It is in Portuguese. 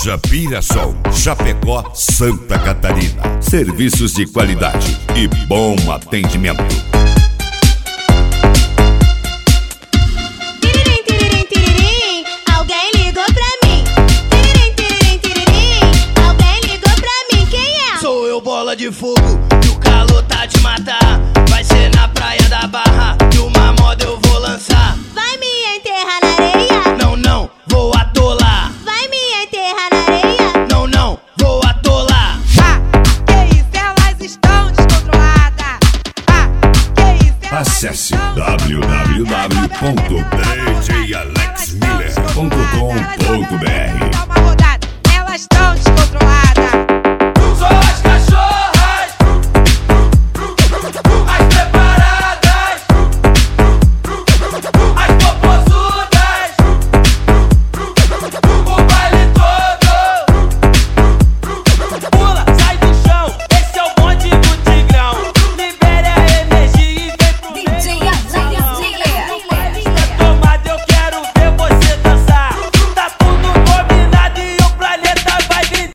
Loja Pirasol, Chapecó, Santa Catarina. Serviços de qualidade e bom atendimento. Tiririm, tiririm, tiririm, alguém ligou pra mim. Tiririm, tiririm, tiririm, alguém ligou pra mim. Quem é? Sou eu, bola de fogo, e o calor tá de matar. Vai ser na praia da Barra, e uma moda eu vou lançar. Vai me enterrar na areia? Não, não, vou atolar. Vai me enterrar na areia? Não, não, vou atolar. Que isso, elas estão descontroladas. Que isso, elas Acesse estão www.djalexmiller.com.br